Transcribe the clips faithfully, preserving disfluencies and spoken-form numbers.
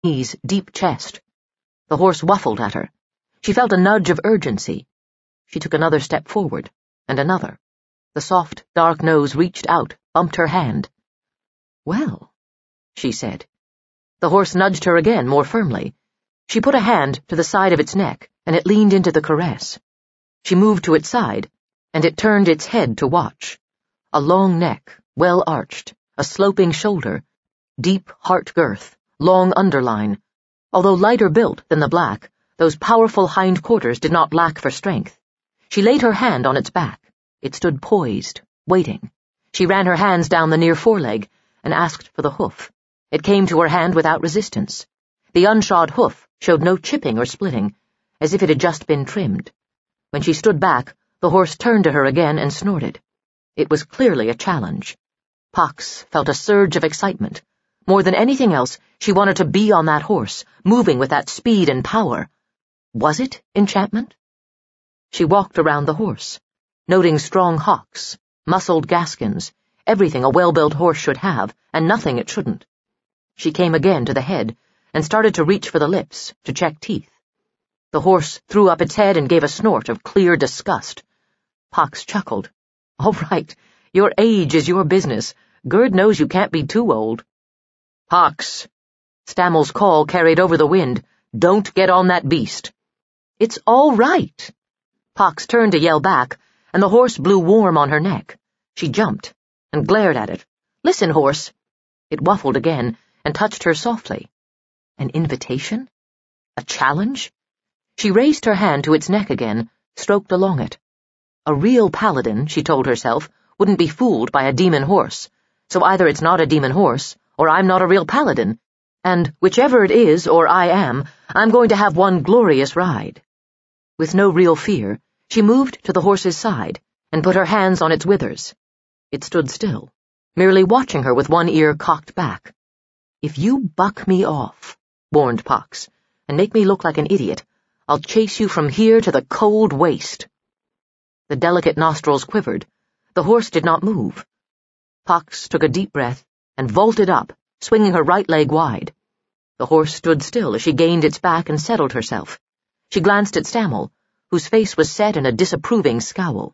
knees, deep chest. The horse waffled at her. She felt a nudge of urgency. She took another step forward, and another. The soft, dark nose reached out, bumped her hand. "Well," she said. The horse nudged her again, more firmly. She put a hand to the side of its neck, and it leaned into the caress. She moved to its side, and it turned its head to watch. A long neck, well arched, a sloping shoulder, deep heart girth, long underline. Although lighter built than the black, those powerful hind quarters did not lack for strength. She laid her hand on its back. It stood poised, waiting. She ran her hands down the near foreleg and asked for the hoof. It came to her hand without resistance. The unshod hoof showed no chipping or splitting, as if it had just been trimmed. When she stood back, the horse turned to her again and snorted. It was clearly a challenge. Pox felt a surge of excitement. More than anything else, she wanted to be on that horse, moving with that speed and power. Was it enchantment? She walked around the horse, noting strong hocks, muscled gaskins, everything a well-built horse should have, and nothing it shouldn't. She came again to the head, and started to reach for the lips, to check teeth. The horse threw up its head and gave a snort of clear disgust. Pox chuckled. "All right, your age is your business. Gerd knows you can't be too old." "Pox!" Stammel's call carried over the wind. "Don't get on that beast." "It's all right." Pox turned to yell back, and the horse blew warm on her neck. She jumped and glared at it. "Listen, horse." It waffled again and touched her softly. An invitation? A challenge? She raised her hand to its neck again, stroked along it. A real paladin, she told herself, wouldn't be fooled by a demon horse, so either it's not a demon horse, or I'm not a real paladin, and whichever it is, or I am, I'm going to have one glorious ride. With no real fear, she moved to the horse's side and put her hands on its withers. It stood still, merely watching her with one ear cocked back. "If you buck me off," warned Pox, "and make me look like an idiot, I'll chase you from here to the cold waste." The delicate nostrils quivered. The horse did not move. Pox took a deep breath and vaulted up, swinging her right leg wide. The horse stood still as she gained its back and settled herself. She glanced at Stammel, whose face was set in a disapproving scowl.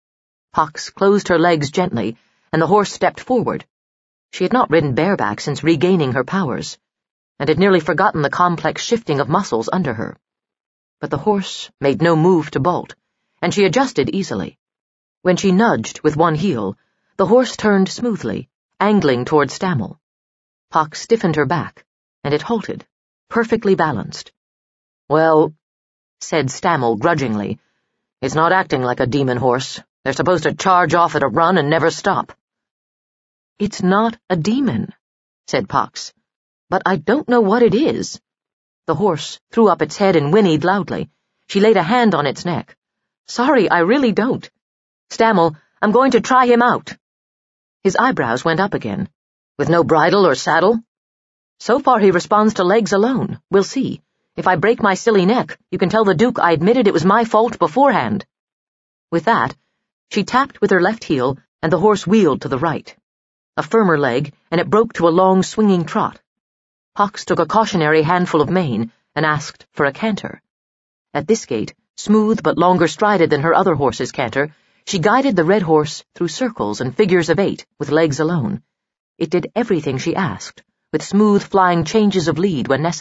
Pox closed her legs gently, and the horse stepped forward. She had not ridden bareback since regaining her powers, and had nearly forgotten the complex shifting of muscles under her. But the horse made no move to bolt, and she adjusted easily. When she nudged with one heel, the horse turned smoothly, angling toward Stammel. Pox stiffened her back, and it halted, perfectly balanced. "Well," said Stammel grudgingly, "it's not acting like a demon horse. They're supposed to charge off at a run and never stop." "It's not a demon," said Pox, "but I don't know what it is." The horse threw up its head and whinnied loudly. She laid a hand on its neck. "Sorry, I really don't. Stammel, I'm going to try him out." His eyebrows went up again. "With no bridle or saddle?" "So far he responds to legs alone. We'll see. If I break my silly neck, you can tell the Duke I admitted it was my fault beforehand." With that, she tapped with her left heel, and the horse wheeled to the right. A firmer leg, and it broke to a long swinging trot. Pox took a cautionary handful of mane and asked for a canter. At this gait, smooth but longer strided than her other horse's canter, she guided the red horse through circles and figures of eight with legs alone. It did everything she asked, with smooth flying changes of lead when necessary.